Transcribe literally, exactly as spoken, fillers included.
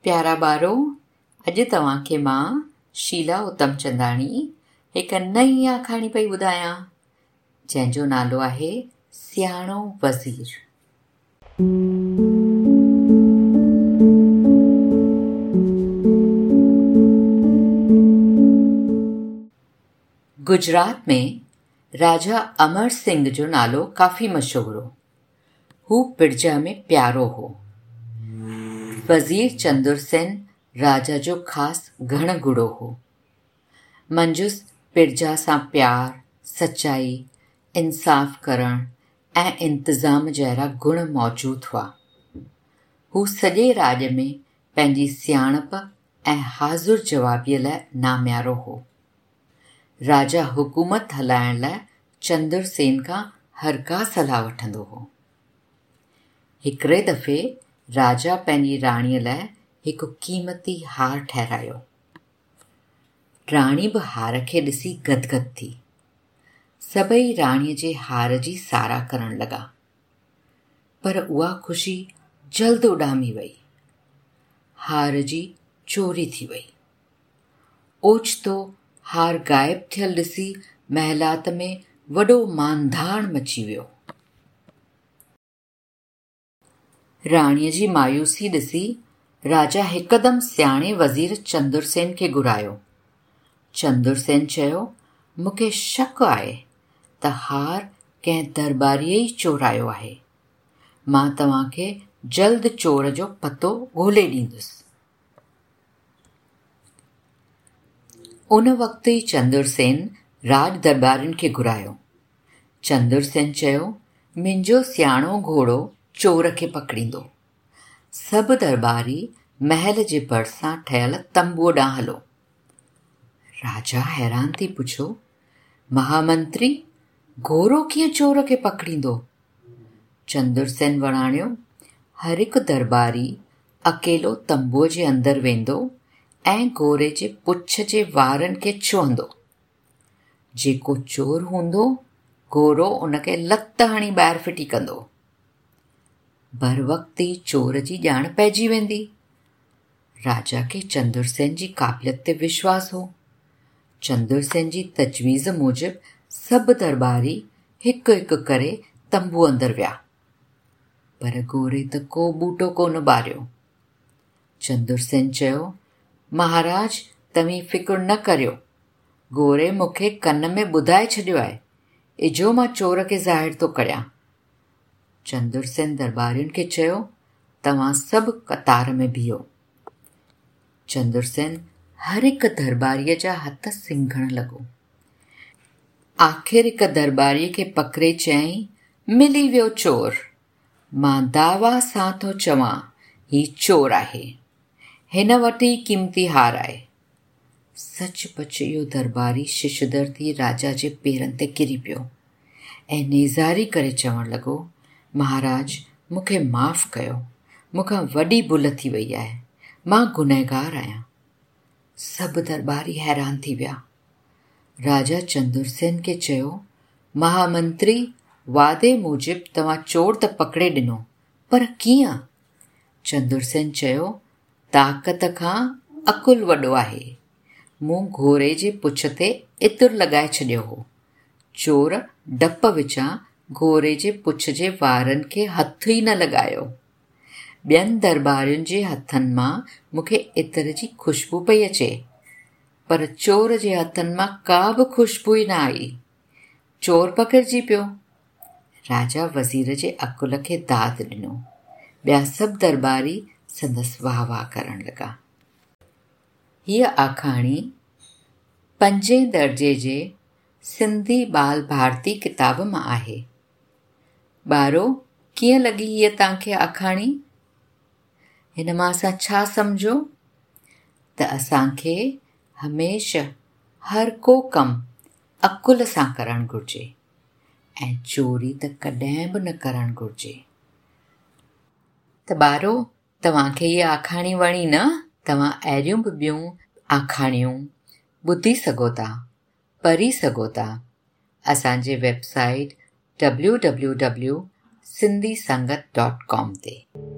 प्यारा ॿारो, अॼु तव्हांखे मां शीला उतमचंदाणी हिकु नई आखाणी पई ॿुधायां जंहिंजो नालो आहे सियाणो वज़ीर। गुजरात में राजा अमर सिंह जो नालो काफ़ी मशहूर हो। हू पिड़जा में प्यारो हो। वज़ीर चंदुरसेन राजा जो ख़ासि घण गुड़ो हो। मंजुस पिड़जा सां प्यार, सचाई, इंसाफ़ करण ऐं इंतज़ाम जहिड़ा गुण मौजूदु हुआ। हू सॼे राॼ में पंहिंजी सियाणप ऐं हाज़ुर जवाबीअ लाइ नाम्यारो हो। राजा हुकूमत हलाइण लाइ चंदुरसेन खां हर का सलाह वठंदो हो। हिकिड़े दफ़े राजा पंहिंजी राणीअ लाइ हिकु क़ीमती हार ठहिरायो। राणी बि हार खे ॾिसी गदगद थी। सभई राणीअ जे हार जी साराह करण लॻा, पर उहा ख़ुशी जल्द उॾामी वई। हार जी चोरी थी वई। ओचितो हार ग़ाइब थियल ॾिसी महलात में वॾो मांधाण मची वियो। राणीअ जी मायूसी ॾिसी राजा हिकदमि सियाणे वज़ीर चंदुरसेन खे घुरायो। चंदुरसेन चयो, मूंखे शक आहे त हार कंहिं दरबारीअ ई चोरायो आहे। मां तव्हांखे जल्द चोर जो पतो ॻोल्हे ॾींदुसि। उन वक़्तु ई चंदुरसेन राज दरबारियुनि खे घुरायो। चंदुरसेन चयो, मुंहिंजो सियाणो घोड़ो चोर खे पकड़ींदो। सभु दरबारी महल जे भरिसां ठहियल तंबूअ ॾांहुं हलो। राजा हैरान थी पुछो, महामंत्री, घोड़ो कीअं चोर खे पकड़ींदो? चंदुरसेन वणाणियो, हर हिकु दरबारी अकेलो तंबूअ जे अंदरि वेंदो ऐं घोड़े जे पुछ जे वारनि खे छुहंदो। जेको चोर हूंदो, घोड़ो उनखे लत हणी ॿाहिरि फिटी कंदो। बर वक़्ति ई चोर जी ॼाण पइजी वेंदी। राजा खे चंदुरसेन जी क़ाबिलियत ते विश्वास हो। चंदुरसेन जी तजवीज़ मूजिबि सभु दरबारी हिकु हिकु करे तंबू अंदरि विया, पर घोड़े त को ॿूटो कोन ॿारियो। चंदुरसेन चयो, महाराज, तव्हीं फ़िक्रु न करियो। घोड़े मूंखे कन में ॿुधाए छॾियो आहे। इजो मां चोर खे ज़ाहिर थो करियां। चंदुरसेन दरबारियुनि खे चयो, तव्हां सभु कतार में बीहो। चंदुरसेन हर हिकु दरबारीअ जा हथ सिंघण लॻो। आख़िर हिकु दरबारीअ खे पकिड़े चयईं, मिली वियो चोर। मां दावा सां थो चवां, ही चोर आहे। हिन वटि ई क़ीमती हार आहे। सचुपच इहो दरबारी शिशुदर थी राजा जे पेरनि ते किरी पियो ऐं नेज़ारी करे चवणु लॻो, महाराज, मूंखे माफ़ कयो। मूंखां वॾी भुल थी वई आहे। मां गुनहगार आहियां। सभु दरबारी हैरान थी विया। राजा चंदुरसेन खे चयो, महामंत्री, वादे मूजिबि तव्हां चोर त पकिड़े ॾिनो, पर कीअं? चंदुरसेन चयो, ताक़त खां अकुल वॾो आहे। मूं घोड़े जे पुछ ते इतुर लॻाए छॾियो हो। चोर डप विचां घोड़े जे पुछ जे वारनि खे हथ ई न लॻायो। ॿियनि दरबारियुनि जे हथनि मां मूंखे इतर जी ख़ुशबू पई अचे, पर चोर जे हथनि मां का बि ख़ुशबू ई न आई। चोर पकिड़िजी पियो। राजा वज़ीर जे अकुल खे दाद ॾिनो। ॿिया सभु दरबारी संदसि वाह वाह करण लॻा। हीअ आखाणी पंजें दर्जे जे सिंधी बाल भारती किताब मां आहे। ॿारो, कीअं लॻी हीअ तव्हांखे आखाणी? हिन मां असां छा सम्झो? त असांखे हमेशह हर को कमु अकुल सां करणु घुरिजे ऐं चोरी त कॾहिं बि न करणु घुरिजे। त ॿारो, तव्हांखे हीअ आखाणी वणी न? तव्हां अहिड़ियूं बि ॿियूं आखाणियूं ॿुधी सघो था, पढ़ी सघो था असांजे website W W W dot Sindhi Sangat dot com ते।